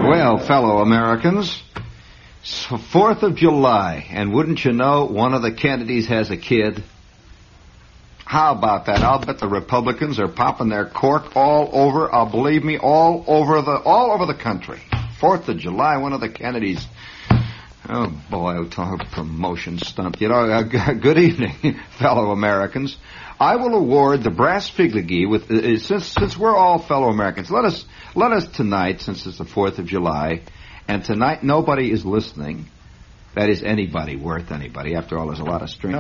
Well, fellow Americans, it's 4th of July, and wouldn't you know, one of the Kennedys has a kid? How about that? I'll bet the Republicans are popping their cork all over, believe me, all over the country. 4th of July, one of the Kennedys. Oh, boy, I'll talk promotion stunt. You know, good evening, fellow Americans. I will award the Brass Figligee with, since we're all fellow Americans, let us tonight, since it's the 4th of July, and tonight nobody is listening. That is anybody, worth anybody. After all, there's a lot of string.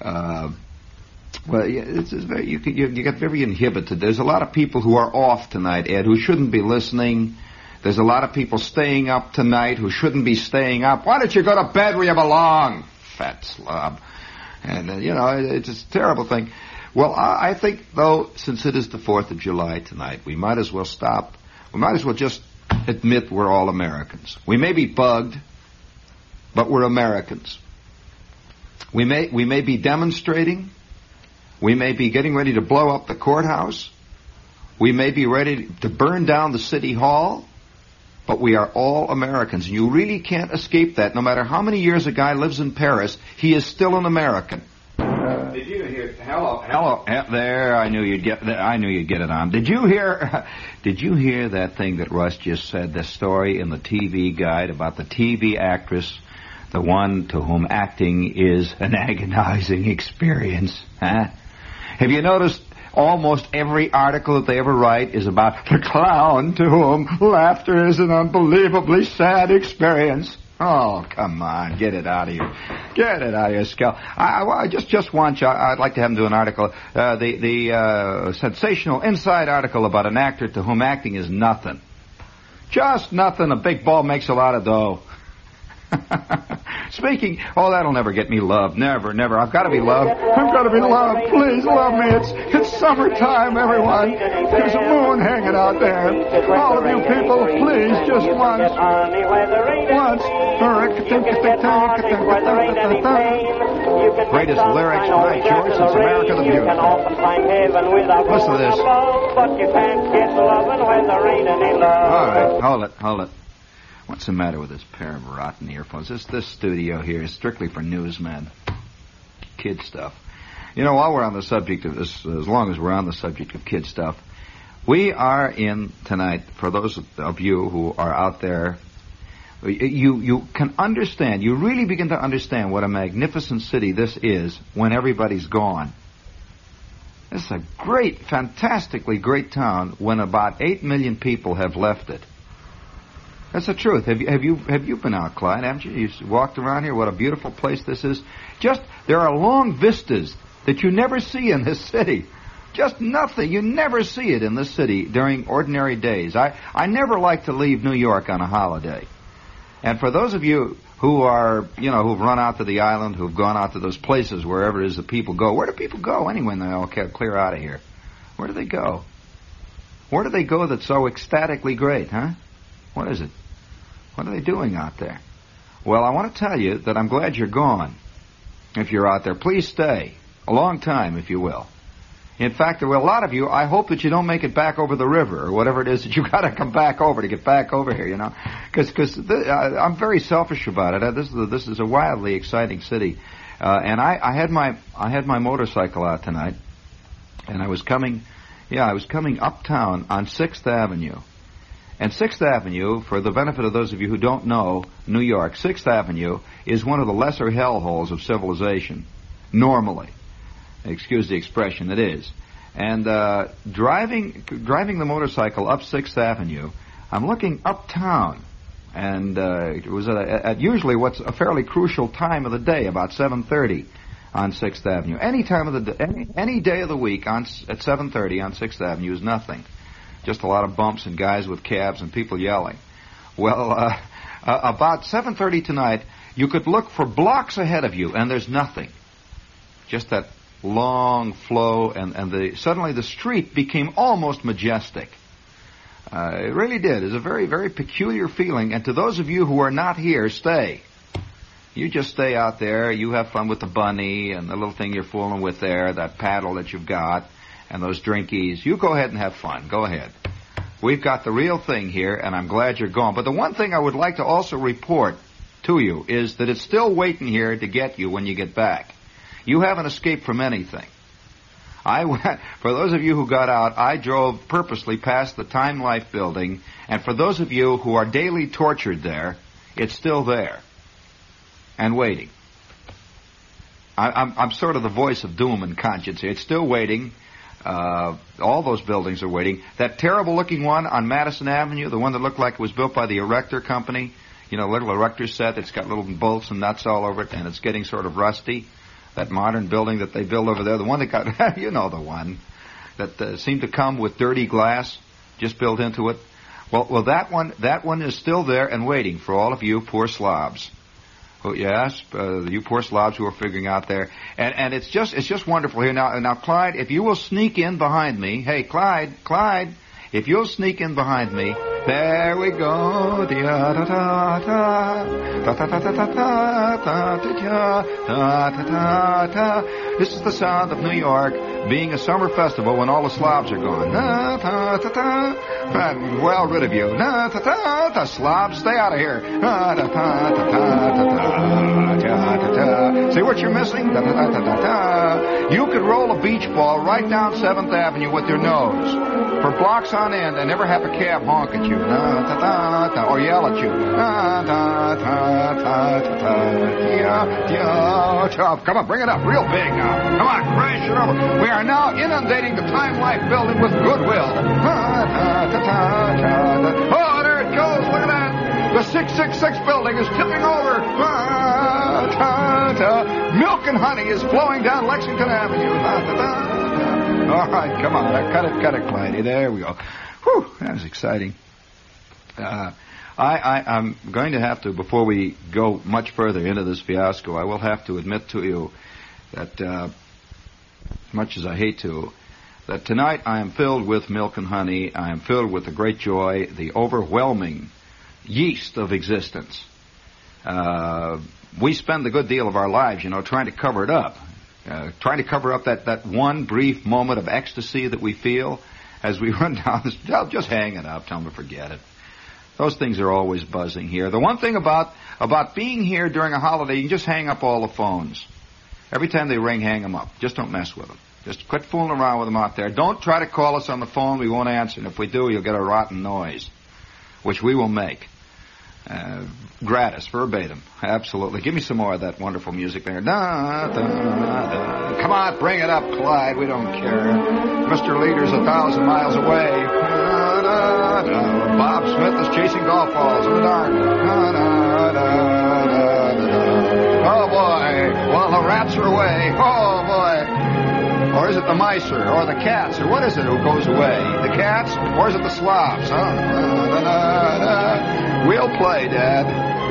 Well, it's very, you get very inhibited. There's a lot of people who are off tonight, Ed, who shouldn't be listening. There's a lot of people staying up tonight who shouldn't be staying up. Why don't you go to bed where you belong, fat slob? And, it's a terrible thing. Well, I think, though, since it is the 4th of July tonight, we might as well stop. We might as well just admit we're all Americans. We may be bugged, but we're Americans. We may be demonstrating. We may be getting ready to blow up the courthouse. We may be ready to burn down the city hall. But we are all Americans. And you really can't escape that. No matter how many years a guy lives in Paris, he is still an American. Did you hear? Hello. There, I knew you'd get it on. Did you hear that thing that Russ just said? The story in the TV Guide about the TV actress, the one to whom acting is an agonizing experience. Huh? Have you noticed? Almost every article that they ever write is about the clown to whom laughter is an unbelievably sad experience. Oh, come on, get it out of here. Get it out of your skull. I just want you, I'd like to have them do an article, the sensational inside article about an actor to whom acting is nothing. Just nothing. A big ball makes a lot of dough. Speaking, that'll never get me loved. Never. I've got to be loved. I've got to be loved. Please love me. It's summertime, everyone. There's a moon hanging out there. All of you people, please, just once. Greatest lyrics tonight, George, since America the Beautiful. Listen to this. All right, hold it. What's the matter with this pair of rotten earphones? This studio here is strictly for newsmen. Kid stuff. While we're on the subject of this, as long as we're on the subject of kid stuff, we are in tonight, for those of you who are out there, you can understand, you really begin to understand what a magnificent city this is when everybody's gone. This is a great, fantastically great town when about 8 million people have left it. That's the truth. Have you been out, Clyde? Haven't you? You've walked around here. What a beautiful place this is. There are long vistas that you never see in this city. Just nothing. You never see it in this city during ordinary days. I never like to leave New York on a holiday. And for those of you who are, who've run out to the island, who've gone out to those places, wherever it is that people go, where do people go anyway when they all clear out of here? Where do they go? Where do they go that's so ecstatically great, huh? What is it? What are they doing out there? Well, I want to tell you that I'm glad you're gone. If you're out there, please stay. A long time, if you will. In fact, there were a lot of you, I hope that you don't make it back over the river, or whatever it is that you've got to come back over to get back over here, Because I'm very selfish about it. This is a wildly exciting city. And I had my motorcycle out tonight, and I was coming uptown on 6th Avenue. And 6th Avenue, for the benefit of those of you who don't know New York, 6th Avenue is one of the lesser hellholes of civilization, normally. Excuse the expression, it is. And driving the motorcycle up 6th Avenue, I'm looking uptown, and it was at usually what's a fairly crucial time of the day, about 7:30 on 6th Avenue. Any time of the day, any day of the week at 7:30 on 6th Avenue is nothing. Just a lot of bumps and guys with cabs and people yelling. Well, about 7:30 tonight, you could look for blocks ahead of you, and there's nothing. Just that long flow, and suddenly the street became almost majestic. It really did. It's a very, very peculiar feeling, and to those of you who are not here, stay. You just stay out there. You have fun with the bunny and the little thing you're fooling with there, that paddle that you've got, and those drinkies. You go ahead and have fun. Go ahead. We've got the real thing here, and I'm glad you're gone. But the one thing I would like to also report to you is that it's still waiting here to get you when you get back. You haven't escaped from anything. For those of you who got out, I drove purposely past the Time Life building, and for those of you who are daily tortured there, it's still there and waiting. I'm sort of the voice of doom and conscience here. It's still waiting. All those buildings are waiting. That terrible-looking one on Madison Avenue, the one that looked like it was built by the Erector Company, little Erector set that's got little bolts and nuts all over it, and it's getting sort of rusty. That modern building that they built over there, the one that got, the one that seemed to come with dirty glass just built into it. Well, that one is still there and waiting for all of you poor slobs. Oh, yes, you poor slobs who are figuring out there. And it's just wonderful here. Now, Clyde, if you will sneak in behind me. Hey, Clyde, if you'll sneak in behind me. There we go. This is the sound of New York being a summer festival when all the slobs are gone. I'm well rid of you. The slobs, stay out of here. See what you're missing? You could roll a beach ball right down 7th Avenue with your nose for blocks on end and never have a cab honk at you or yell at you. Come on, bring it up real big now. Come on, crash it over. We are now inundating the Time Life building with goodwill. Oh, there it goes. Look at that. The 666 building is tipping over. Milk and honey is flowing down Lexington Avenue. All right, come on. Cut it, Clyde. There we go. Whew, that was exciting. I'm going to have to, before we go much further into this fiasco, I will have to admit to you that, as much as I hate to, that tonight I am filled with milk and honey. I am filled with the great joy, the overwhelming yeast of existence. We spend a good deal of our lives, trying to cover it up. Trying to cover up that one brief moment of ecstasy that we feel as we run down this. Just hang it up. Tell them to forget it. Those things are always buzzing here. The one thing about being here during a holiday, you can just hang up all the phones. Every time they ring, hang them up. Just don't mess with them. Just quit fooling around with them out there. Don't try to call us on the phone. We won't answer. And if we do, you'll get a rotten noise, which we will make. Gratis, verbatim. Absolutely. Give me some more of that wonderful music there. Come on, bring it up, Clyde. We don't care. Mr. Leader's 1,000 miles away. Bob Smith is chasing golf balls in the dark. Oh, boy. Well, the rats are away. Oh, boy. Or is it the mice or the cats? Or what is it who goes away? The cats? Or is it the slobs? We'll play, Dad.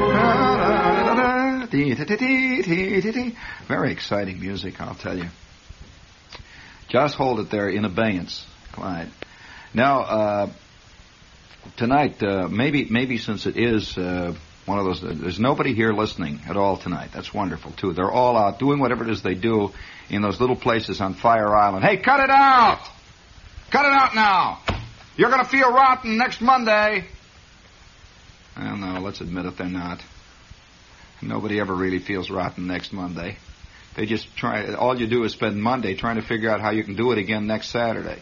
Very exciting music, I'll tell you. Just hold it there in abeyance, Clyde. Now, tonight, maybe since it is one of those, there's nobody here listening at all tonight. That's wonderful, too. They're all out doing whatever it is they do in those little places on Fire Island. Hey, cut it out! Cut it out now! You're going to feel rotten next Monday. Well, no, let's admit it, they're not. Nobody ever really feels rotten next Monday. They just try, all you do is spend Monday trying to figure out how you can do it again next Saturday.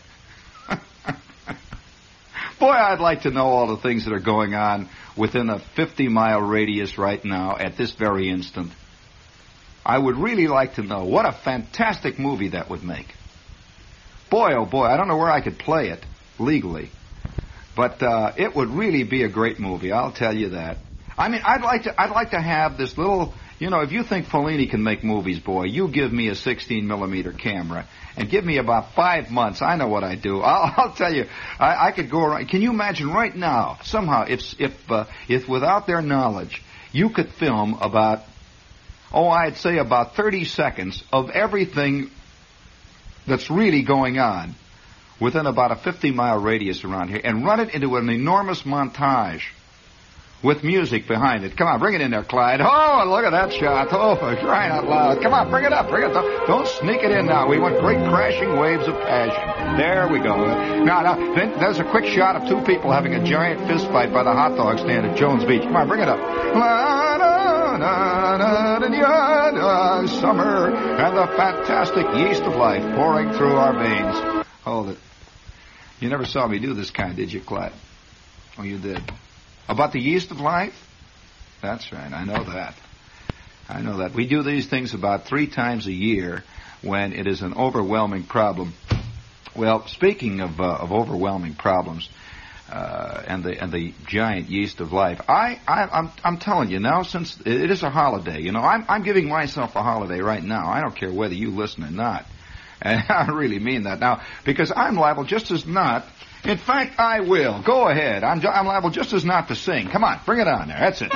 Boy, I'd like to know all the things that are going on within a 50-mile radius right now at this very instant. I would really like to know. What a fantastic movie that would make. Boy, oh boy, I don't know where I could play it legally. But it would really be a great movie, I'll tell you that. I mean, I'd like to have this little, if you think Fellini can make movies, boy, you give me a 16-millimeter camera and give me about 5 months. I know what I do. I'll tell you, I could go around. Can you imagine right now, somehow, if without their knowledge, you could film about, I'd say about 30 seconds of everything that's really going on within about a 50-mile radius around here, and run it into an enormous montage with music behind it. Come on, bring it in there, Clyde. Oh, look at that shot. Oh, for crying out loud. Come on, bring it up. Bring it up. Don't sneak it in now. We want great crashing waves of passion. There we go. Now, then there's a quick shot of two people having a giant fist fight by the hot dog stand at Jones Beach. Come on, bring it up. Summer and the fantastic yeast of life pouring through our veins. Hold it. You never saw me do this kind, did you, Clyde? Oh, you did. About the yeast of life? That's right. I know that. I know that. We do these things about 3 times a year when it is an overwhelming problem. Well, speaking of overwhelming problems and the giant yeast of life, I'm telling you now, since it is a holiday, you know, I'm giving myself a holiday right now. I don't care whether you listen or not. And I really mean that now, because I'm liable just as not. In fact, I will. Go ahead. I'm liable just as not to sing. Come on, bring it on there. That's it.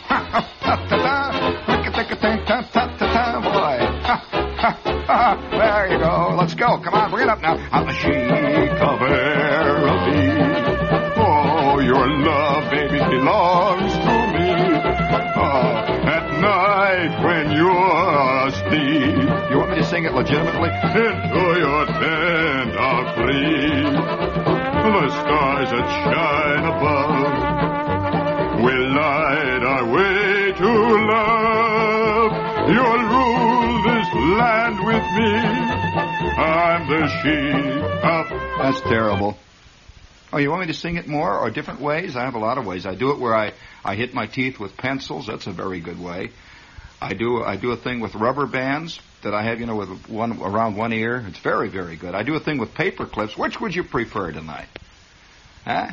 Boy. There you go. Let's go. Come on, bring it up now. On the chic of Araby. Oh, your love, baby, belongs to me. Oh, at night when you're asleep. You want me to sing it legitimately? Into your tent I'll flee. The stars that shine above will light our way to love. You'll rule this land with me. I'm the sheep of... That's terrible. Oh, you want me to sing it more or different ways? I have a lot of ways. I do it where I hit my teeth with pencils. That's a very good way. I do a thing with rubber bands that I have, you know, with one around one ear. It's very, very good. I do a thing with paper clips. Which would you prefer tonight? Huh?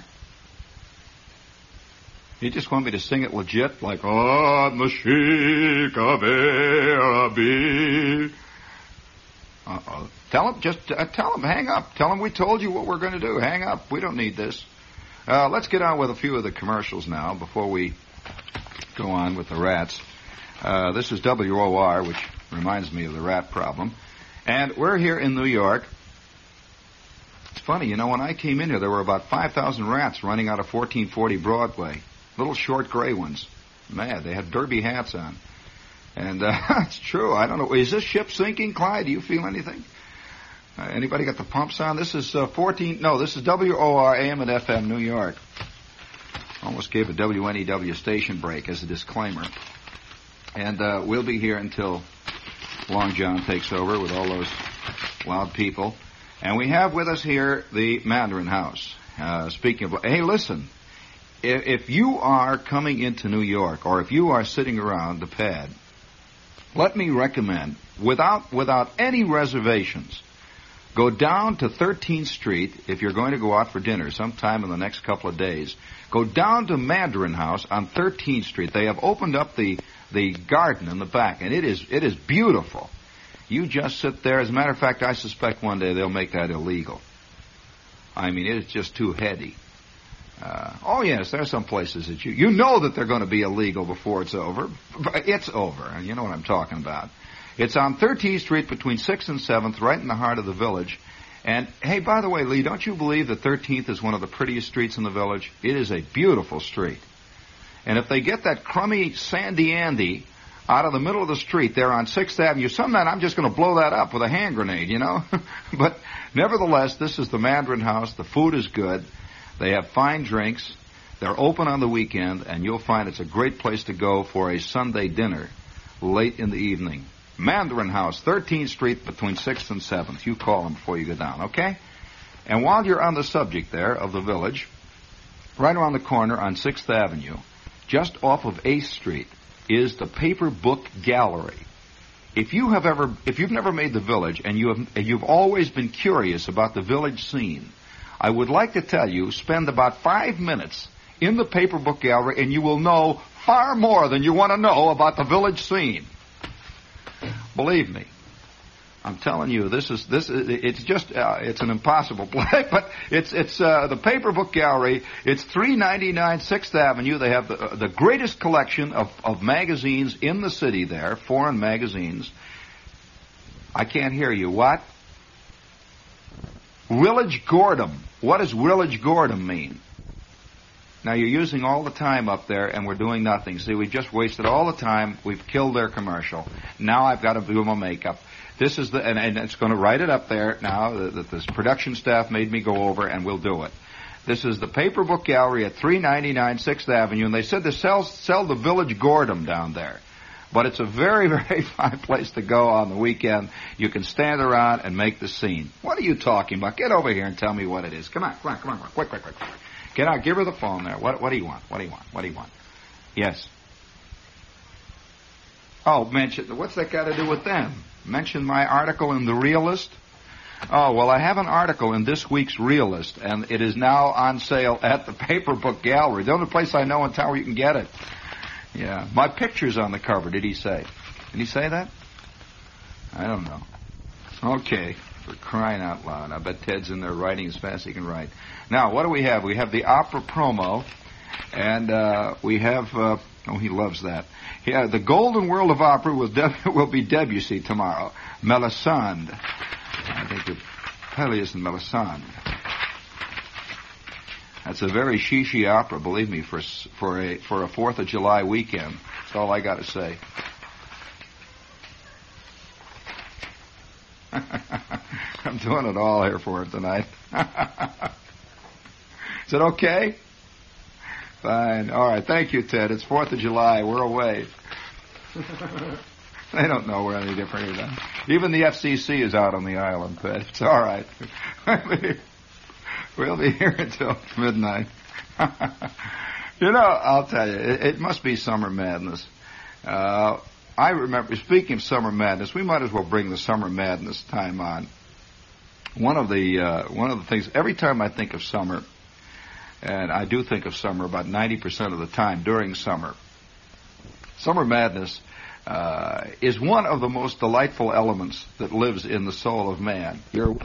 You just want me to sing it legit, like on the chic of Araby. Uh-oh. Tell him, hang up. Tell him we told you what we're going to do. Hang up. We don't need this. Let's get on with a few of the commercials now before we go on with the rats. This is WOR, which reminds me of the rat problem. And we're here in New York. It's funny, you know, when I came in here, there were about 5,000 rats running out of 1440 Broadway. Little short gray ones. Mad. They had derby hats on. And it's true. I don't know. Is this ship sinking, Clyde? Do you feel anything? Anybody got the pumps on? This is this is WOR AM and FM New York. Almost gave a WNEW station break as a disclaimer. And we'll be here until Long John takes over with all those loud people. And we have with us here the Mandarin House. Speaking of... Hey, listen. If you are coming into New York, or if you are sitting around the pad, let me recommend, without any reservations, go down to 13th Street if you're going to go out for dinner sometime in the next couple of days. Go down to Mandarin House on 13th Street. They have opened up the garden in the back, and it is beautiful. You just sit there. As a matter of fact, I suspect one day they'll make that illegal. I mean, it's just too heady. Oh, yes, there are some places that you know that they're going to be illegal before it's over. But it's over, and you know what I'm talking about. It's on 13th Street between 6th and 7th, right in the heart of the village. And, hey, by the way, Lee, don't you believe that 13th is one of the prettiest streets in the village? It is a beautiful street. And if they get that crummy Sandy Andy out of the middle of the street there on 6th Avenue, sometime I'm just going to blow that up with a hand grenade, you know? But nevertheless, this is the Mandarin House. The food is good. They have fine drinks. They're open on the weekend, and you'll find it's a great place to go for a Sunday dinner late in the evening. Mandarin House, 13th Street between 6th and 7th. You call them before you go down, okay? And while you're on the subject there of the village, right around the corner on 6th Avenue, just off of 8th Street, is the Paper Book Gallery. If you've never made the village and you've always been curious about the village scene, I would like to tell you, spend about 5 minutes in the Paper Book Gallery and you will know far more than you want to know about the village scene. Believe me. I'm telling you, it's an impossible play, but it's the Paper Book Gallery. It's 399 6th Avenue. They have the greatest collection of magazines in the city there, foreign magazines. I can't hear you. What? Willage Gordon. What does Willage Gordon mean? Now you're using all the time up there, and we're doing nothing. See, we just wasted all the time. We've killed their commercial. Now I've got to do my makeup. This is and it's going to write it up there now that this production staff made me go over, and we'll do it. This is the Paper Book Gallery at 399 6th Avenue, and they said they sell the Village Gordon down there. But it's a very, very fine place to go on the weekend. You can stand around and make the scene. What are you talking about? Get over here and tell me what it is. Come on. Quick. Get out. Give her the phone there. What do you want? What do you want? Yes. Oh, what's that got to do with them? Mention my article in The Realist? Oh, well, I have an article in this week's Realist, and it is now on sale at the Paper Book Gallery. The only place I know in town where you can get it. Yeah. My picture's on the cover, did he say? Did he say that? I don't know. Okay. For crying out loud. I bet Ted's in there writing as fast as he can write. Now, what do we have? We have the opera promo, and we have, he loves that. Yeah, the Golden World of Opera will be Debussy tomorrow. Melisande. I think the Peleus and Melisande. That's a very she opera, believe me, for a 4th of July weekend. That's all I got to say. I'm doing it all here for him tonight. Is it okay? Fine. All right. Thank you, Ted. It's 4th of July. We're away. They don't know we're any different either. Even the FCC is out on the island, Ted. It's all right. We'll be here until midnight. I'll tell you, it must be summer madness. I remember, speaking of summer madness, we might as well bring the summer madness time on. One of the things, every time I think of summer, and I do think of summer about 90% of the time during summer, summer madness is one of the most delightful elements that lives in the soul of man.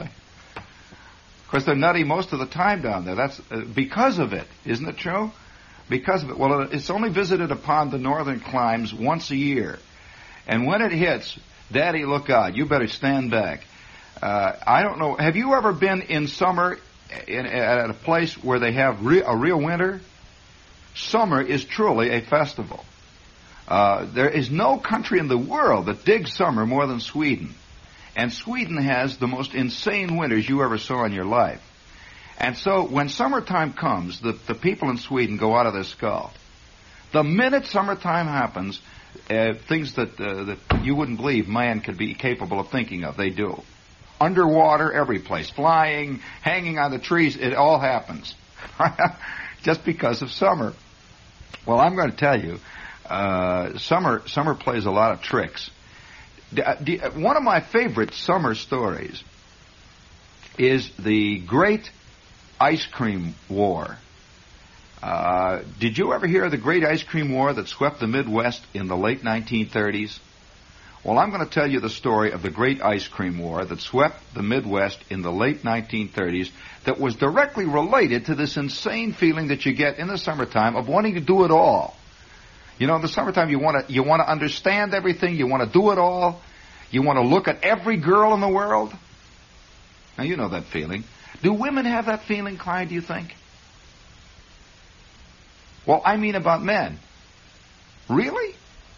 Of course, they're nutty most of the time down there. That's because of it, isn't it true? Because of it. Well, it's only visited upon the northern climes once a year. And when it hits, Daddy, look out. You better stand back. I don't know. Have you ever been in summer at a place where they have a real winter? Summer is truly a festival. There is no country in the world that digs summer more than Sweden. And Sweden has the most insane winters you ever saw in your life. And so when summertime comes, the people in Sweden go out of their skull. The minute summertime happens, things that you wouldn't believe man could be capable of thinking of, they do. Underwater, every place, flying, hanging on the trees, it all happens. Just because of summer. Well, I'm going to tell you, summer plays a lot of tricks. One of my favorite summer stories is the Great Ice Cream War. Did you ever hear of the Great Ice Cream War that swept the Midwest in the late 1930s? Well, I'm going to tell you the story of the Great Ice Cream War that swept the Midwest in the late 1930s that was directly related to this insane feeling that you get in the summertime of wanting to do it all. You know, in the summertime, you want to understand everything. You want to do it all. You want to look at every girl in the world. Now, you know that feeling. Do women have that feeling, Clyde, do you think? Well, I mean about men. Really?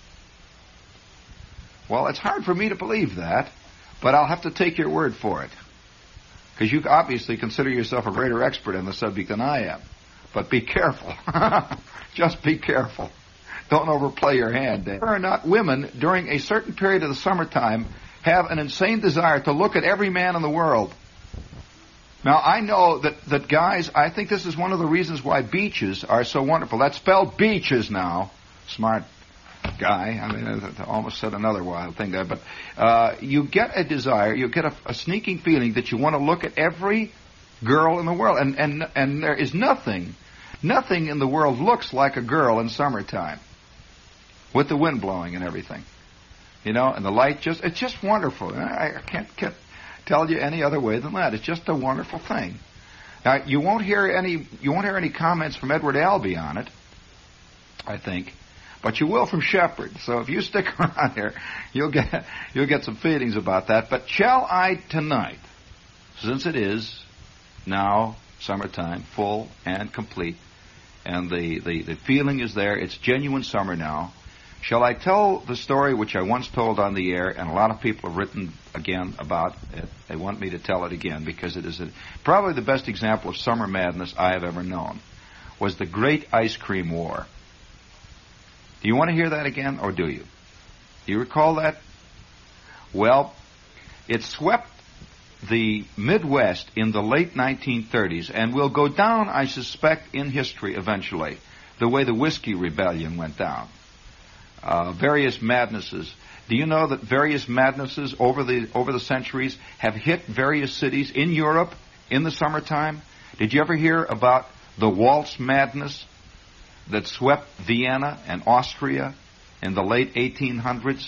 Well, it's hard for me to believe that, but I'll have to take your word for it. Because you obviously consider yourself a greater expert in the subject than I am. But be careful. Just be careful. Don't overplay your hand. Whether or not women, during a certain period of the summertime, have an insane desire to look at every man in the world. Now, I know that guys, I think this is one of the reasons why beaches are so wonderful. That's spelled beaches now. Smart guy. I mean, I almost said another wild thing there. But you get a desire, you get a sneaking feeling that you want to look at every girl in the world. And there is nothing in the world looks like a girl in summertime. With the wind blowing and everything. You know, and the light it's just wonderful. I can't tell you any other way than that. It's just a wonderful thing. Now, you won't hear any comments from Edward Albee on it, I think, but you will from Shepard. So if you stick around here, you'll get some feelings about that. But shall I tonight, since it is now summertime, full and complete, and the feeling is there. It's genuine summer now. Shall I tell the story which I once told on the air, and a lot of people have written again about it. They want me to tell it again because it is probably the best example of summer madness I have ever known, was the Great Ice Cream War. Do you want to hear that again, or do you? Do you recall that? Well, it swept the Midwest in the late 1930s and will go down, I suspect, in history eventually, the way the Whiskey Rebellion went down. Various madnesses. Do you know that various madnesses over the centuries have hit various cities in Europe in the summertime? Did you ever hear about the waltz madness that swept Vienna and Austria in the late 1800s?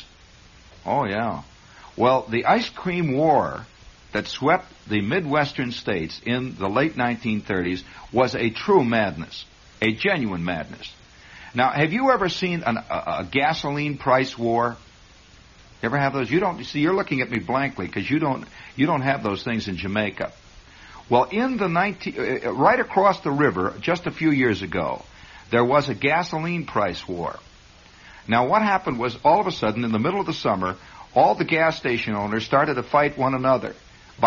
Oh, yeah. Well, the Ice Cream War that swept the Midwestern states in the late 1930s was a true madness, a genuine madness. Now, have you ever seen a gasoline price war? You ever have those? You don't. See, you're looking at me blankly because you don't have those things in Jamaica. Well, in the right across the river, just a few years ago, there was a gasoline price war. Now, what happened was, all of a sudden, in the middle of the summer, all the gas station owners started to fight one another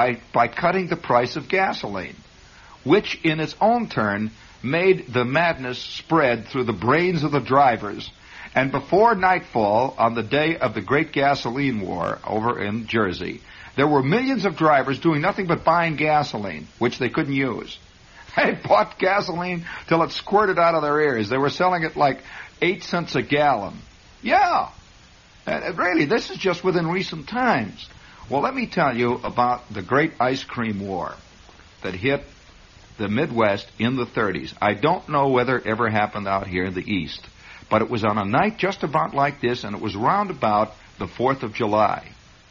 by cutting the price of gasoline, which in its own turn made the madness spread through the brains of the drivers. And before nightfall on the day of the Great Gasoline War over in Jersey, there were millions of drivers doing nothing but buying gasoline, which they couldn't use. They bought gasoline till it squirted out of their ears. They were selling it like 8 cents a gallon. Yeah. Really, this is just within recent times. Well, let me tell you about the Great Ice Cream War that hit the Midwest in the 30s. I don't know whether it ever happened out here in the East, but it was on a night just about like this, and it was round about the 4th of July.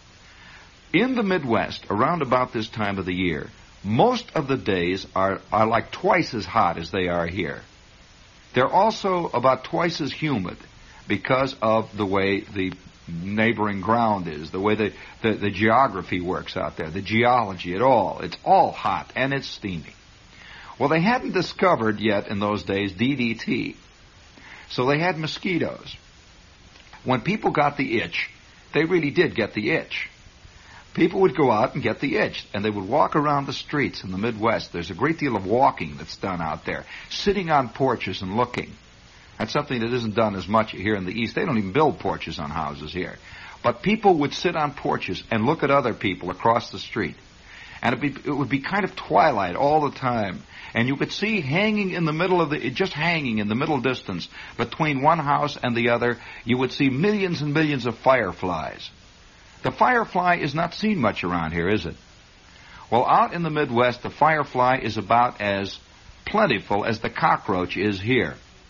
In the Midwest, around about this time of the year, most of the days are like twice as hot as they are here. They're also about twice as humid because of the way the neighboring ground is, the way the geography works out there, the geology at all. It's all hot, and it's steamy. Well, they hadn't discovered yet in those days DDT, so they had mosquitoes. When people got the itch, they really did get the itch. People would go out and get the itch, and they would walk around the streets in the Midwest. There's a great deal of walking that's done out there, sitting on porches and looking. That's something that isn't done as much here in the East. They don't even build porches on houses here. But people would sit on porches and look at other people across the street. And it would be kind of twilight all the time. And you could see hanging in the middle distance between one house and the other, you would see millions and millions of fireflies. The firefly is not seen much around here, is it? Well, out in the Midwest, the firefly is about as plentiful as the cockroach is here.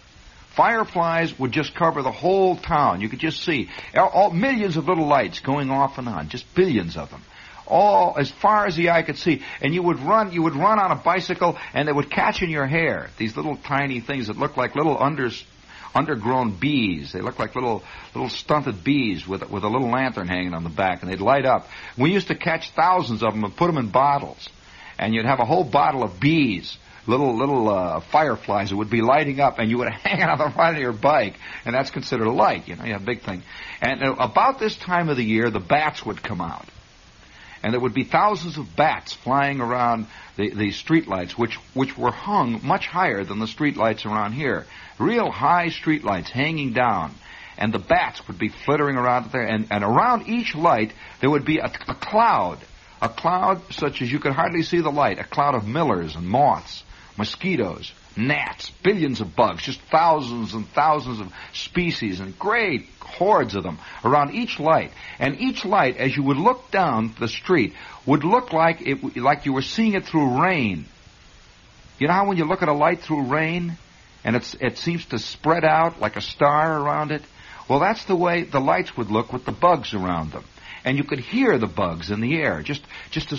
Fireflies would just cover the whole town. You could just see all millions of little lights going off and on, just billions of them, all as far as the eye could see. And you would run on a bicycle, and they would catch in your hair, these little tiny things that look like little undergrown bees. They look like little stunted bees with a little lantern hanging on the back, and they'd light up. We used to catch thousands of them and put them in bottles, and you'd have a whole bottle of bees, little fireflies that would be lighting up, and you would hang it on the front of your bike, and that's considered a light, you have a big thing. And about this time of the year, the bats would come out. And there would be thousands of bats flying around the street lights, which were hung much higher than the street lights around here. Real high street lights hanging down. And the bats would be flittering around there. And around each light, there would be a cloud. A cloud such as you could hardly see the light. A cloud of millers and moths, mosquitoes, gnats, billions of bugs, just thousands and thousands of species, and great hordes of them around each light. And each light, as you would look down the street, would look like you were seeing it through rain. You know how when you look at a light through rain, and it seems to spread out like a star around it? Well, that's the way the lights would look with the bugs around them. And you could hear the bugs in the air, just a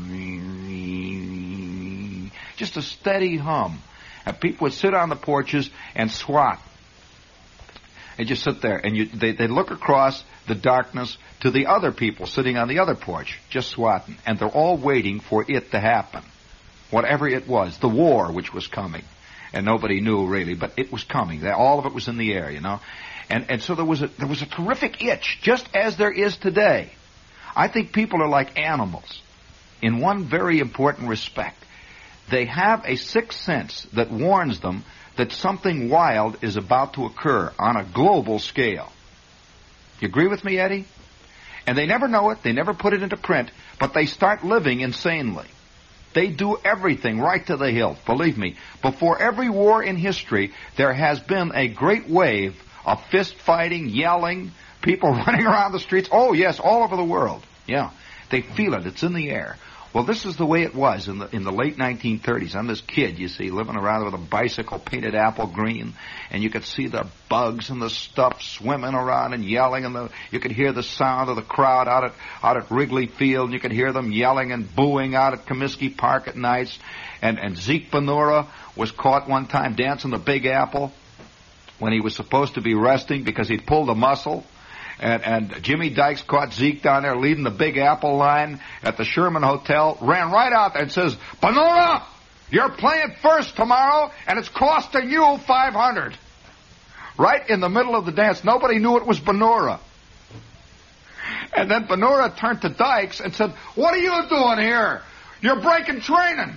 steady hum. And people would sit on the porches and swat. They just sit there, and they look across the darkness to the other people sitting on the other porch, just swatting. And they're all waiting for it to happen, whatever it was, the war which was coming. and nobody knew really, but it was coming. All of it was in the air, you know. And so there was a terrific itch, just as there is today. I think people are like animals in one very important respect. They have a sixth sense that warns them that something wild is about to occur on a global scale. You agree with me, Eddie? And they never know it, they never put it into print, but they start living insanely. They do everything right to the hilt. Believe me, before every war in history, there has been a great wave of fist fighting, yelling, people running around the streets. Oh, yes, all over the world. Yeah, they feel it. It's in the air. Well, this is the way it was in the late 1930s. I'm this kid, you see, living around with a bicycle painted apple green, and you could see the bugs and the stuff swimming around and yelling, and you could hear the sound of the crowd out at Wrigley Field, and you could hear them yelling and booing out at Comiskey Park at nights. And Zeke Benura was caught one time dancing the Big Apple when he was supposed to be resting because he'd pulled a muscle. And Jimmy Dykes caught Zeke down there leading the Big Apple line at the Sherman Hotel, ran right out there and says, "Benura, you're playing first tomorrow, and it's costing you $500. Right in the middle of the dance. Nobody knew it was Benura. And then Benura turned to Dykes and said, "What are you doing here? You're breaking training."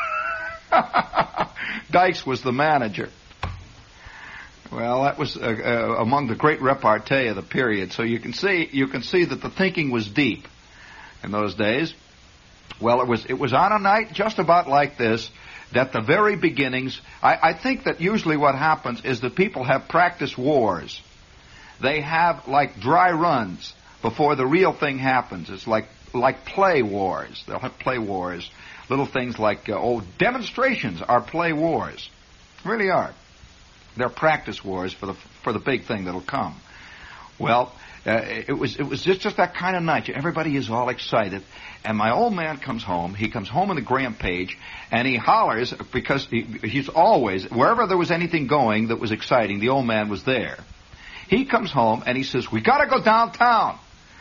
Dykes was the manager. Well, that was among the great repartee of the period. So you can see that the thinking was deep in those days. Well, it was on a night just about like this that the very beginnings. I think that usually what happens is that people have practice wars. They have like dry runs before the real thing happens. It's like play wars. They'll have play wars. Little things like demonstrations are play wars. Really are. They're practice wars for the big thing that'll come. Well, it was just that kind of night. Everybody is all excited, and my old man comes home. He comes home in the Graham Page, and he hollers because he's always wherever there was anything going that was exciting. The old man was there. He comes home and he says, "We got to go downtown."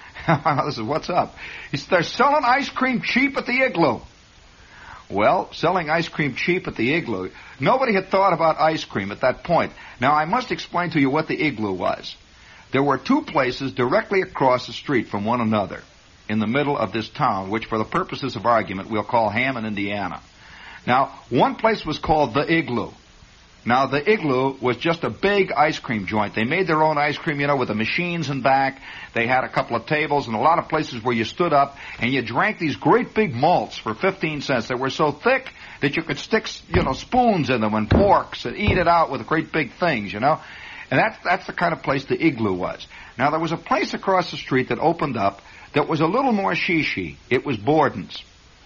I said, "What's up?" He said, "They're selling ice cream cheap at the Igloo." Well, selling ice cream cheap at the Igloo. Nobody had thought about ice cream at that point. Now, I must explain to you what the Igloo was. There were two places directly across the street from one another in the middle of this town, which for the purposes of argument we'll call Hammond, Indiana. Now, one place was called the Igloo. Now, the Igloo was just a big ice cream joint. They made their own ice cream, with the machines in back. They had a couple of tables and a lot of places where you stood up and you drank these great big malts for 15 cents. They were so thick that you could stick, spoons in them and forks and eat it out with great big things, And that's the kind of place the Igloo was. Now, there was a place across the street that opened up that was a little more shishi. It was Borden's.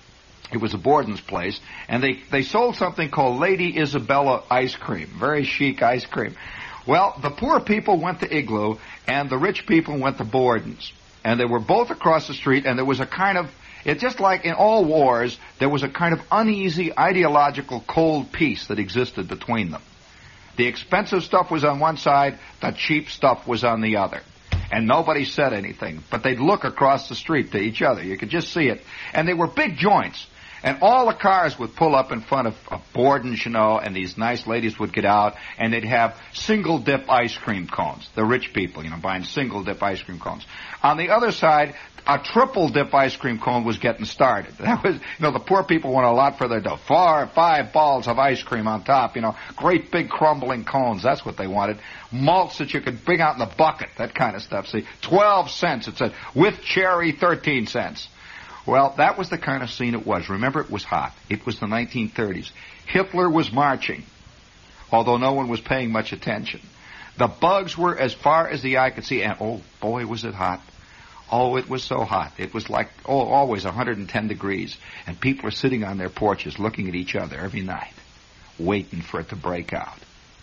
It was a Borden's place, and they sold something called Lady Isabella ice cream, very chic ice cream. Well, the poor people went to Igloo, and the rich people went to Borden's. And they were both across the street, and there was a kind of, it's just like in all wars, there was a kind of uneasy ideological cold peace that existed between them. The expensive stuff was on one side, the cheap stuff was on the other. And nobody said anything, but they'd look across the street to each other. You could just see it. And they were big joints. And all the cars would pull up in front of Borden's, and these nice ladies would get out, and they'd have single-dip ice cream cones. The rich people, buying single-dip ice cream cones. On the other side, a triple-dip ice cream cone was getting started. That was, the poor people want a lot for their dough. 4 or 5 balls of ice cream on top, great big crumbling cones. That's what they wanted. Malts that you could bring out in the bucket, that kind of stuff. See, 12 cents, it said, with cherry, 13 cents. Well, that was the kind of scene it was. Remember, it was hot. It was the 1930s. Hitler was marching, although no one was paying much attention. The bugs were as far as the eye could see, and oh, boy, was it hot. Oh, it was so hot. It was like, always 110 degrees. And people are sitting on their porches looking at each other every night, waiting for it to break out.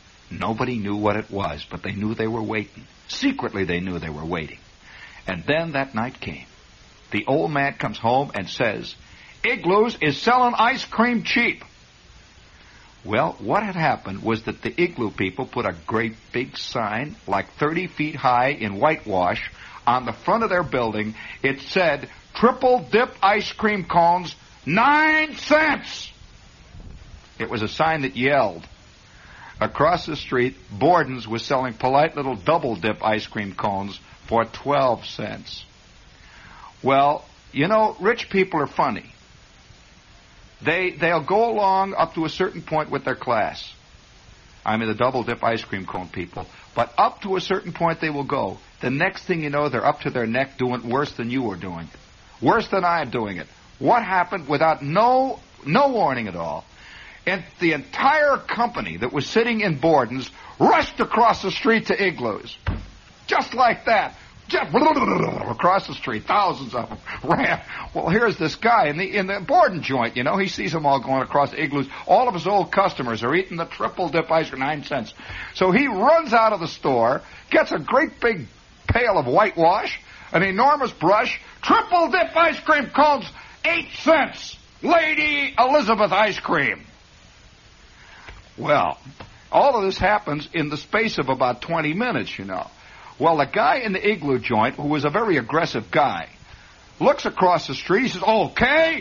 Nobody knew what it was, but they knew they were waiting. Secretly, they knew they were waiting. And then that night came. The old man comes home and says, "Igloo's is selling ice cream cheap." Well, what had happened was that the Igloo people put a great big sign, like 30 feet high in whitewash, on the front of their building. It said, "Triple dip ice cream cones, 9 cents." It was a sign that yelled. Across the street, Borden's was selling polite little double-dip ice cream cones for 12 cents. Well, you know, rich people are funny. They'll go along up to a certain point with their class. I mean, the double-dip ice cream cone people. But up to a certain point they will go. The next thing you know, they're up to their neck doing worse than you are doing. Worse than I am doing it. What happened without no warning at all? And the entire company that was sitting in Borden's rushed across the street to Igloos. Just like that. Just across the street, thousands of them ran. Well, here's this guy in the Borden joint, you know. He sees them all going across the Igloos. All of his old customers are eating the triple dip ice for 9 cents. So he runs out of the store, gets a great big pail of whitewash, an enormous brush, triple dip ice cream cones, 8 cents. Lady Elizabeth ice cream. Well, all of this happens in the space of about 20 minutes, you know. Well, the guy in the Igloo joint, who was a very aggressive guy, looks across the street. He says, okay.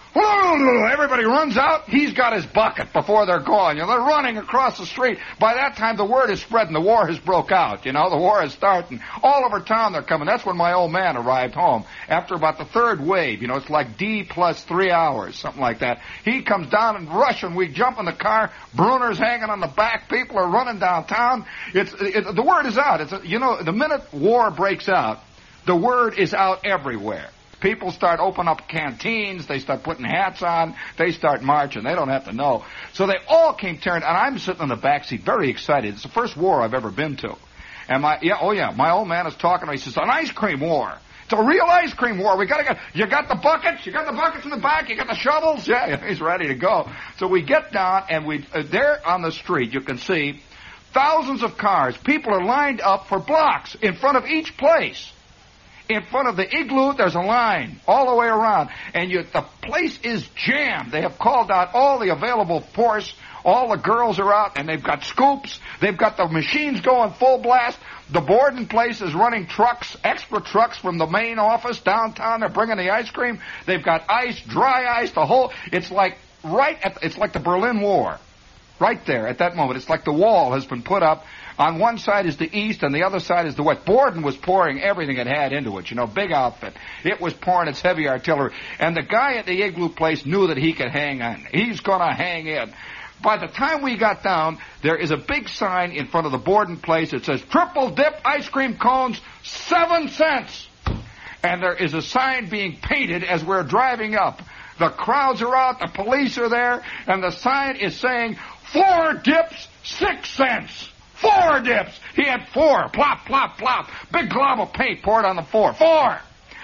Everybody runs out. He's got his bucket before they're gone. You know, they're running across the street. By that time, the word is spreading. The war has broke out. You know, the war is starting. All over town they're coming. That's when my old man arrived home. After about the third wave, you know, it's like D plus 3 hours, something like that. He comes down and rushing. We jump in the car. Bruner's hanging on the back. People are running downtown. The word is out. You know, the minute war breaks out, the word is out everywhere. People start opening up canteens. They start putting hats on. They start marching. They don't have to know. So they all came tearing. And I'm sitting in the back seat, very excited. It's the first war I've ever been to. And my old man is talking to me. He says, an ice cream war. It's a real ice cream war. You got the buckets? You got the buckets in the back? You got the shovels? Yeah, he's ready to go. So we get down, and there on the street, you can see thousands of cars. People are lined up for blocks in front of each place. In front of the Igloo, there's a line all the way around. And the place is jammed. They have called out all the available force. All the girls are out, and they've got scoops. They've got the machines going full blast. The Borden place is running trucks, extra trucks from the main office downtown. They're bringing the ice cream. They've got ice, dry ice, the whole. It's like it's like the Berlin War. Right there at that moment. It's like the wall has been put up. On one side is the east, and the other side is the west. Borden was pouring everything it had into it, you know, big outfit. It was pouring its heavy artillery. And the guy at the Igloo place knew that he could hang on. He's going to hang in. By the time we got down, there is a big sign in front of the Borden place. It says, triple dip ice cream cones, 7 cents. And there is a sign being painted as we're driving up. The crowds are out, the police are there, and the sign is saying, 4 dips, 6 cents. 4 dips. He had 4. Plop, plop, plop. Big glob of paint poured on the 4. 4.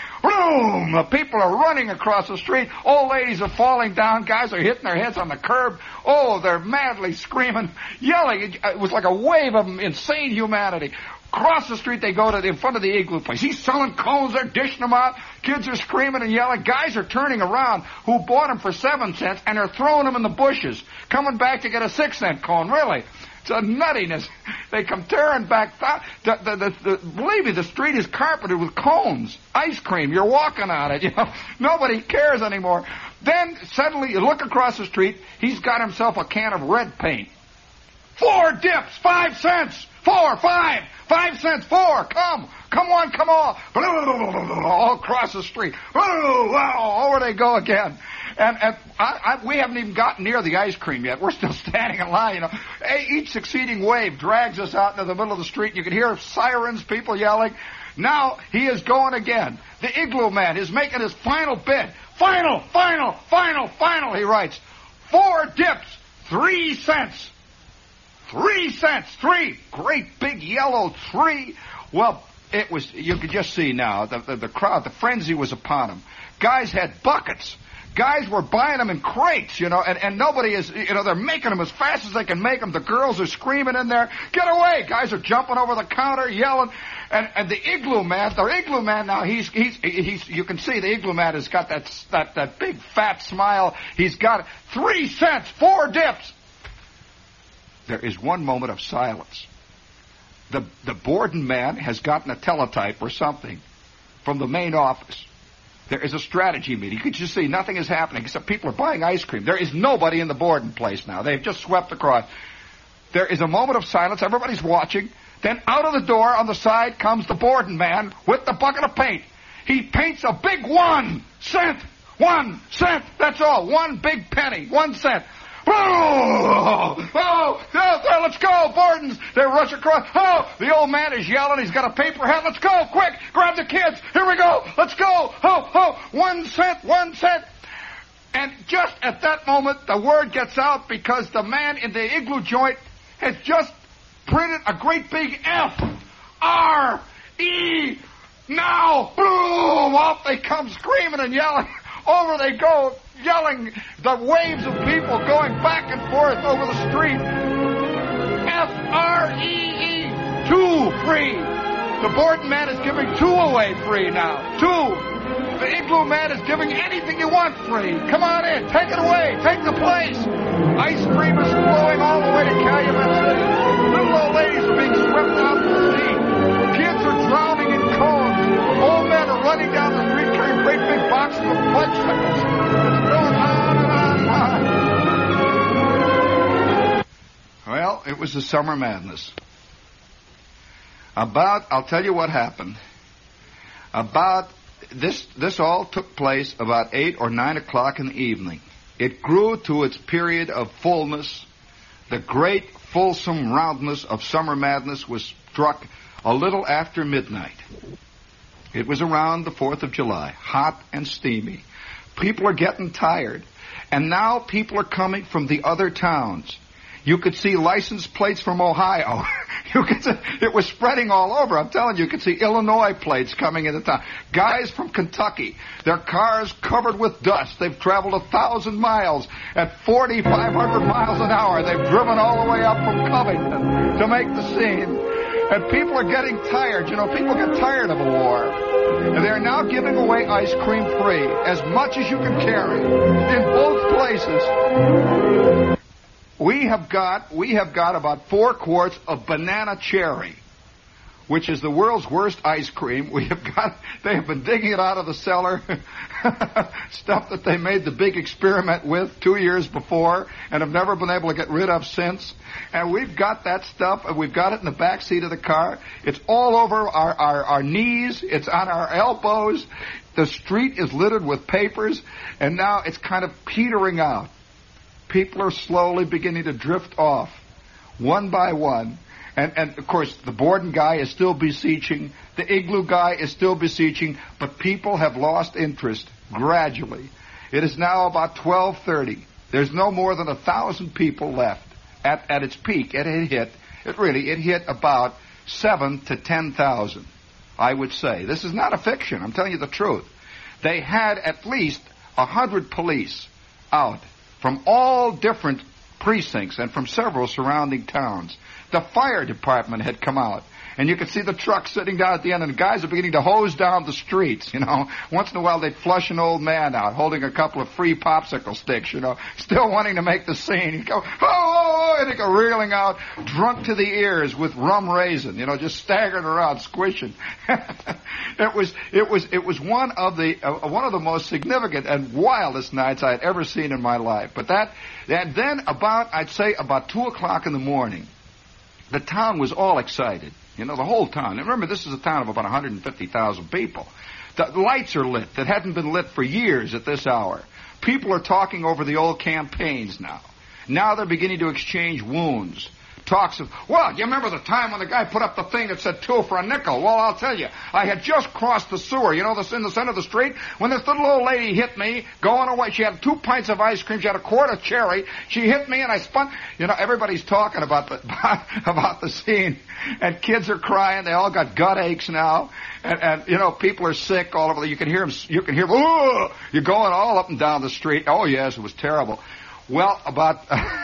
Boom! The people are running across the street. Old ladies are falling down. Guys are hitting their heads on the curb. Oh, they're madly screaming, yelling. It was like a wave of insane humanity. Across the street they go to in front of the Igloo place. He's selling cones. They're dishing them out. Kids are screaming and yelling. Guys are turning around who bought them for 7 cents, and they're throwing them in the bushes, coming back to get a 6-cent cone. Really. It's a nuttiness. They come tearing back. Believe me, the street is carpeted with cones, ice cream. You're walking on it. You know, nobody cares anymore. Then suddenly you look across the street. He's got himself a can of red paint. 4 dips, 5 cents. 4, 5, 5 cents. 4. Come on. All across the street. Over they go again. And we haven't even gotten near the ice cream yet. We're still standing in line, you know. Each succeeding wave drags us out into the middle of the street. You can hear sirens, people yelling. Now he is going again. The Igloo man is making his final bid. Final, he writes. 4 dips, 3 cents. 3 cents, 3. Great big yellow 3. Well, it was, you could just see now, the crowd, the frenzy was upon them. Guys had buckets. Guys were buying them in crates, you know, and nobody is, you know, they're making them as fast as they can make them. The girls are screaming in there, get away! Guys are jumping over the counter, yelling. And the Igloo man now, he's you can see the Igloo man has got that big fat smile. He's got 3 cents, 4 dips. There is one moment of silence. The Borden man has gotten a teletype or something from the main office. There is a strategy meeting. You can just see nothing is happening except people are buying ice cream. There is nobody in the Borden place now. They've just swept across. There is a moment of silence. Everybody's watching. Then out of the door on the side comes the Borden man with the bucket of paint. He paints a big 1 cent. 1 cent. That's all. 1 big penny. 1 cent. Oh, there, let's go, Borden's. They rush across. Oh, the old man is yelling. He's got a paper hat. Let's go, quick. Grab the kids. Here we go. Let's go. Oh, 1 cent, 1 cent. And just at that moment, the word gets out because the man in the igloo joint has just printed a great big F-R-E. Now, boom, off they come screaming and yelling. Over they go, yelling, the waves of people going back and forth over the street. F-R-E-E, 2 free. The Borden man is giving 2 away free now. 2. The igloo man is giving anything you want free. Come on in, take it away, take the place. Ice cream is flowing all the way to Calumet City. Little old ladies are being swept out to the sea. Kids are drowning in cones. Old men are running down the street carrying great big boxes of fudgesicles. It's going on and on and on. Well, it was the summer madness. I'll tell you what happened. This all took place about 8 or 9 o'clock in the evening. It grew to its period of fullness. The great, fulsome roundness of summer madness was struck a little after midnight. It was around the 4th of July, hot and steamy. People are getting tired. And now people are coming from the other towns. You could see license plates from Ohio. It was spreading all over. I'm telling you, you could see Illinois plates coming into town. Guys from Kentucky, their cars covered with dust. They've traveled 1,000 miles at 4,500 miles an hour. They've driven all the way up from Covington to make the scene. And people are getting tired. You know, people get tired of a war. And they're now giving away ice cream free, as much as you can carry, in both places. We have got about 4 quarts of banana cherry, which is the world's worst ice cream. They have been digging it out of the cellar, stuff that they made the big experiment with 2 years before and have never been able to get rid of since. And we've got that stuff, and we've got it in the back seat of the car. It's all over our knees. It's on our elbows. The street is littered with papers, and now it's kind of petering out. People are slowly beginning to drift off, one by one. And of course, the Borden guy is still beseeching. The igloo guy is still beseeching. But people have lost interest gradually. It is now about 12:30. There's no more than 1,000 people left. At its peak, it hit about 7,000 to 10,000, I would say. This is not a fiction. I'm telling you the truth. They had at least 100 police out from all different precincts and from several surrounding towns. The fire department had come out, and you could see the trucks sitting down at the end, and the guys are beginning to hose down the streets, you know. Once in a while, they'd flush an old man out, holding a couple of free popsicle sticks, you know, still wanting to make the scene. He'd go, oh, and he'd go reeling out, drunk to the ears with rum raisin, you know, just staggering around, squishing. It was one of the most significant and wildest nights I had ever seen in my life. But then I'd say about 2 o'clock in the morning, the town was all excited. You know, the whole town. And remember, this is a town of about 150,000 people. The lights are lit that hadn't been lit for years at this hour. People are talking over the old campaigns now. Now they're beginning to exchange wounds. Talks of, well, you remember the time when the guy put up the thing that said 2 for a nickel? Well, I'll tell you, I had just crossed the sewer, you know, this in the center of the street, when this little old lady hit me, going away. She had 2 pints of ice cream, she had a quart of cherry, she hit me and I spun. You know, everybody's talking about the scene, and kids are crying, they all got gut aches now, and you know, people are sick all over. You can hear them, ooh, you're going all up and down the street. Oh yes, it was terrible. Well, about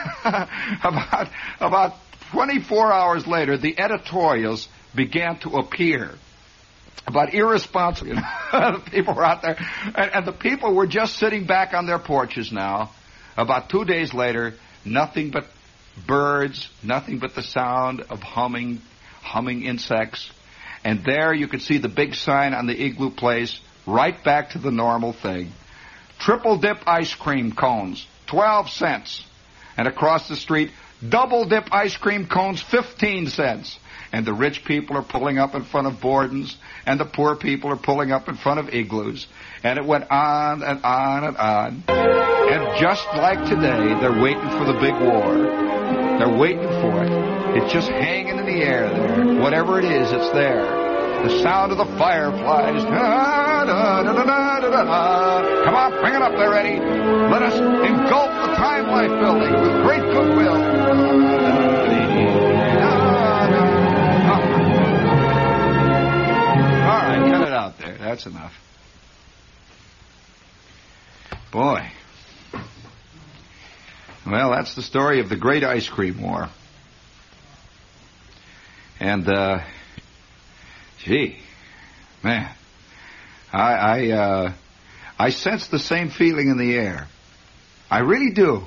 24 hours later, the editorials began to appear about irresponsible. You know, the people were out there, and the people were just sitting back on their porches now. About 2 days later, nothing but birds, nothing but the sound of humming insects. And there you could see the big sign on the igloo place, right back to the normal thing. Triple dip ice cream cones, 12 cents. And across the street, Double dip ice cream cones, 15 cents. And the rich people are pulling up in front of Borden's, and the poor people are pulling up in front of Igloos. And it went on and on and on. And just like today, they're waiting for the big war. They're waiting for it. It's just hanging in the air there. Whatever it is, it's there. The sound of the fireflies. Da, da, da, da, da, da, da. Come on, bring it up there, Eddie. Let us engulf the Time Life building with great goodwill. All right, cut it out there. That's enough. Boy. Well, that's the story of the Great Ice Cream War. And, gee, man, I sense the same feeling in the air. I really do.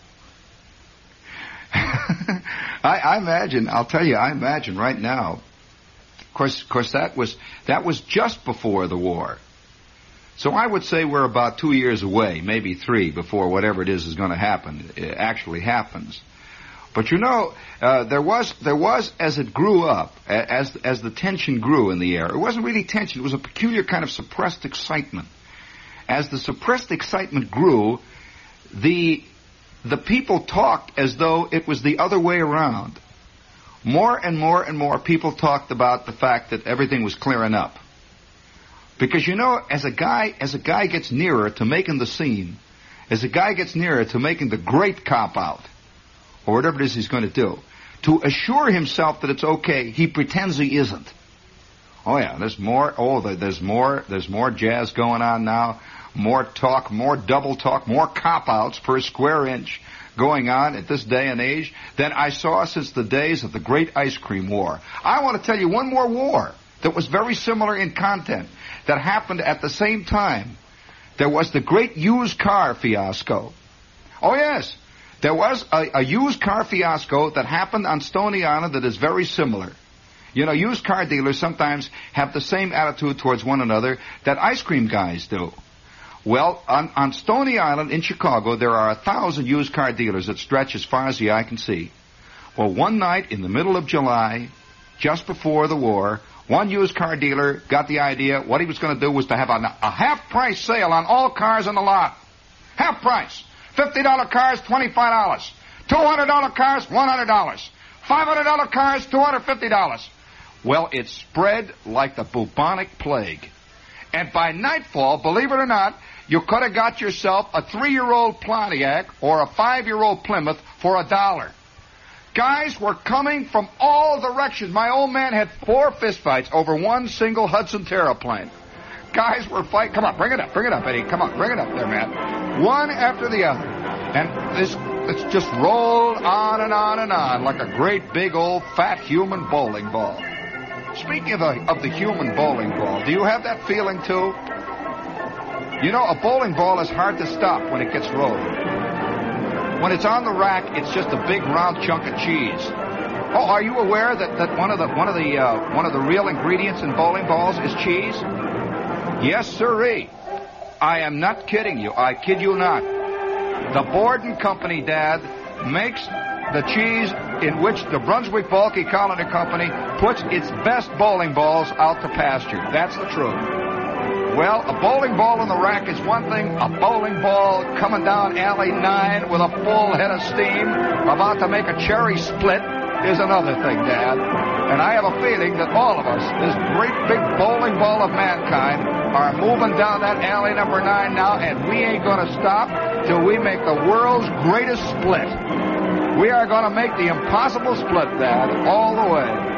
I imagine, I'll tell you, I imagine right now. Of course, that was just before the war. So I would say we're about 2 years away, maybe 3, before whatever it is going to happen actually happens. But you know, there was as it grew up, as the tension grew in the air. It wasn't really tension; it was a peculiar kind of suppressed excitement. As the suppressed excitement grew, the people talked as though it was the other way around. More and more and more people talked about the fact that everything was clearing up. Because, you know, as a guy gets nearer to making the scene, as a guy gets nearer to making the great cop-out, or whatever it is he's going to do, to assure himself that it's okay, he pretends he isn't. Oh, yeah, there's more jazz going on now, more talk, more double talk, more cop-outs per square inch going on at this day and age than I saw since the days of the Great Ice Cream War. I want to tell you one more war that was very similar in content that happened at the same time. There was the great used car fiasco. Oh, yes. There was a used car fiasco that happened on Stony Island that is very similar. You know, used car dealers sometimes have the same attitude towards one another that ice cream guys do. Well, on Stony Island in Chicago, there are 1,000 used car dealers that stretch as far as the eye can see. Well, one night in the middle of July, just before the war, one used car dealer got the idea what he was going to do was to have a half-price sale on all cars in the lot. Half price. $50 cars, $25. $200 cars, $100. $500 cars, $250. Well, it spread like the bubonic plague. And by nightfall, believe it or not, you could have got yourself a 3-year-old Pontiac or a 5-year-old Plymouth for $1. Guys were coming from all directions. My old man had 4 fistfights over one single Hudson Terraplane. Guys were fighting. Come on, bring it up, Eddie. Come on, bring it up there, man. One after the other. And it's just rolled on and on and on like a great big old fat human bowling ball. Speaking of the human bowling ball, do you have that feeling too? You know, a bowling ball is hard to stop when it gets rolling. When it's on the rack, it's just a big round chunk of cheese. Oh, are you aware that one of the real ingredients in bowling balls is cheese? Yes, sirree. I am not kidding you. I kid you not. The Borden Company, Dad, makes the cheese in which the Brunswick Balky Colony Company puts its best bowling balls out to pasture. That's the truth. Well, a bowling ball in the rack is one thing. A bowling ball coming down Alley 9 with a full head of steam about to make a cherry split is another thing, Dad. And I have a feeling that all of us, this great big bowling ball of mankind, are moving down that alley number 9 now, and we ain't going to stop till we make the world's greatest split. We are going to make the impossible split, Dad, all the way.